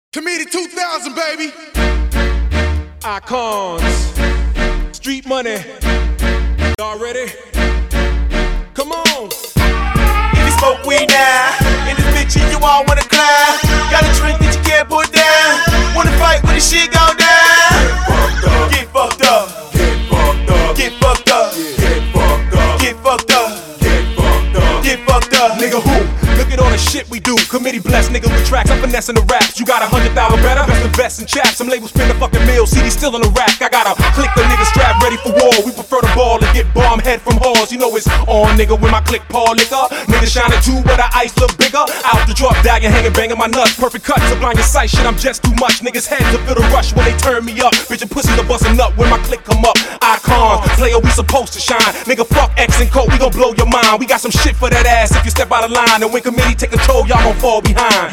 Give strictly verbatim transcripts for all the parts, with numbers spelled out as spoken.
Committee two thousand, baby. Icons, street money. Y'all ready? Come on. If you smoke weed now, in this bitch you all wanna climb. Got a drink that you can't put down. Wanna fight when the shit go down. Get fucked up. Get fucked up. Get fucked up. Get fucked up. Get fucked up. Get fucked up. Get fucked up. Nigga who? Look at all the shit we do. Committee blessed nigga with tracks. I'm finessing the raps. You got a hundred thousand better. Best invest in chaps. Some labels spend the fucking meal. C D still in the rack. I got a click the nigga strap ready for war. We prefer the ball to get bomb head from halls. You know it's on nigga when my click Paul liquor. Nigga shining too, but the ice look bigger. Out the drop, dying, hanging, banging my nuts. Perfect cuts, sublime your sight. Shit, I'm just too much. Niggas heads to feel the rush when they turn me up. Bitch and pussies are busting up when my click come up. Icons, player we supposed to shine. Nigga fuck X and Coke, we gon' blow your mind. We got some shit for that ass if you step out of line. And when committee take control, y'all gon' fall behind.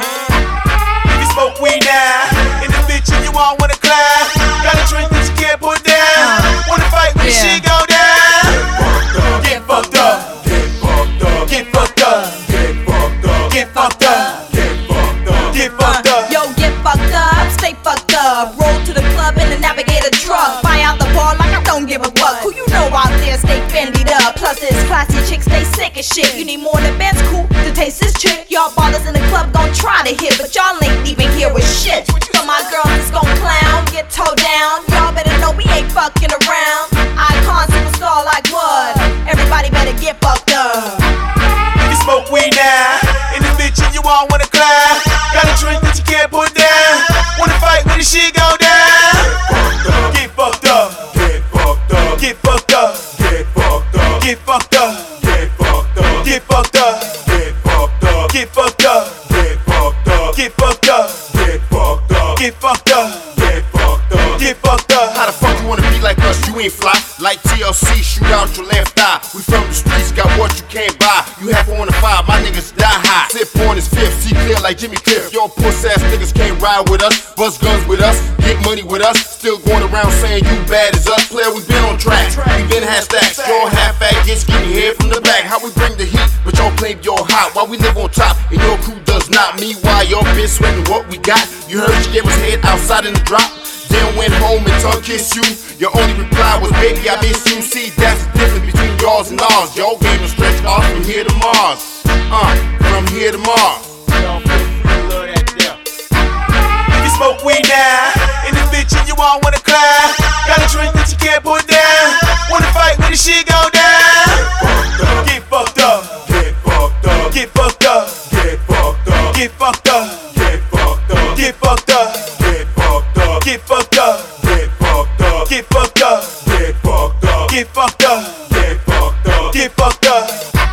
If you smoke weed now, in this bitch you all wanna climb. Got a drink that you can't put down. Wanna fight when the shit go down. Get fucked up. Get fucked up. Get fucked up. Get fucked up. Get fucked up. Get fucked up. Get fucked up. Yo, get fucked up, stay fucked up. Roll to the club in the Navigator truck. Buy out the bar like I don't give a fuck. Who you know out there stay fendied up. Plus it's classy chicks, they sick as shit. You need more than Ben's cool to taste this chick. Y'all ballers in the club gon' try to hit, but y'all ain't even here with shit. So my girls is gon' clown, get towed down. Y'all better know we ain't fucking around. Icon superstar like what? Everybody better get fucked up. If you smoke weed now, in this bitch you all wanna climb. Got a drink that you can't put down. Wanna fight when the shit go down. Get fucked up. Get fucked up. Get fucked up. Get fucked up. Get fucked up. Get fucked up. Get fucked up. Get fucked up. Get fucked up. Get fucked up. Get fucked up. Get fucked up. Get fucked up. Get fucked up. Get fucked up. How the fuck you wanna be like us? You ain't fly. Like T L C, shoot out your left eye. We from the streets, got what you can't buy. You half on the five, my niggas die high. Sip on his fifth, see clear like Jimmy Cliff. Y'all puss ass niggas can't ride with us. Bust guns with us, get money with us. Still going around saying you bad as us. Player, we been on track, we been had stacks. Y'all half fat, get skinny head from the back. How we bring the heat, but y'all claim y'all hot. While we live on top, and your crew does not. Meanwhile, y'all been sweating what we got. You heard she gave us head outside in the drop. Then went home and tongue kissed you. Your only reply was, baby, I miss you. See, that's the difference between y'all's and ours. Y'all game will stretch off from here to Mars. Uh, from here to Mars. Y'all feel free to love that there. If you smoke weed now, in this bitch you all wanna climb. Got a drink that you can't put down. Wanna fight when the shit go down. Get fucked up. Get fucked up. Get fucked up. Get fucked up. Get fucked up. Get fucked up. Get fucked up. Get fucked up. Get fucked up. Get fucked up. Get fucked up. Get fucked up. Get fucked up. Get fucked up. Get fucked up.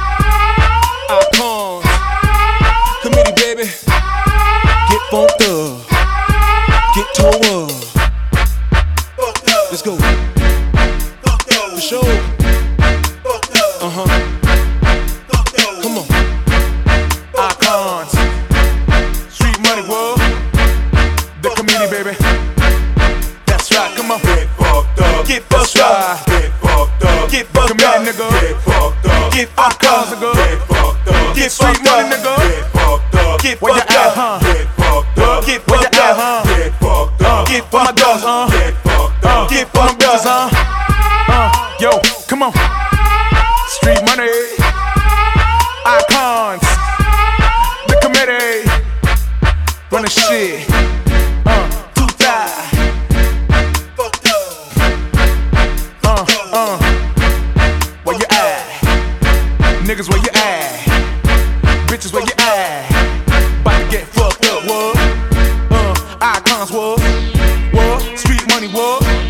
Icons, committee baby. Get funked up. Get towed up. Fucked up. Let's go. Fucked up. For sure. Fucked up. Uh huh. Fucked up. Come on. Icons, street money world. The committee baby. That's right. Come on. Get fucked up. Get fucked up. Get fucked up. Get fucked up. Committee nigga. Get fucked up. Get fucked up. Icons nigga. Get fucked up. Get Street fucked money up. nigga. Get fucked up. Get Where you fucked at, up. huh? Get fucked up. Get Where you fucked at, up. huh? Get fucked up. Get Where my fucked dogs, up. huh? Get fucked up. Get Where my fucked bitches, up. huh? Uh, yo, come on. Street money. Icons. The committee. Running shit. Uh, two thighs. Fucked up. Uh, uh. Where you at? Niggas, where you at? Bitches, where you at? About to get fucked up, what? Uh, icons, what? What? Street money, what?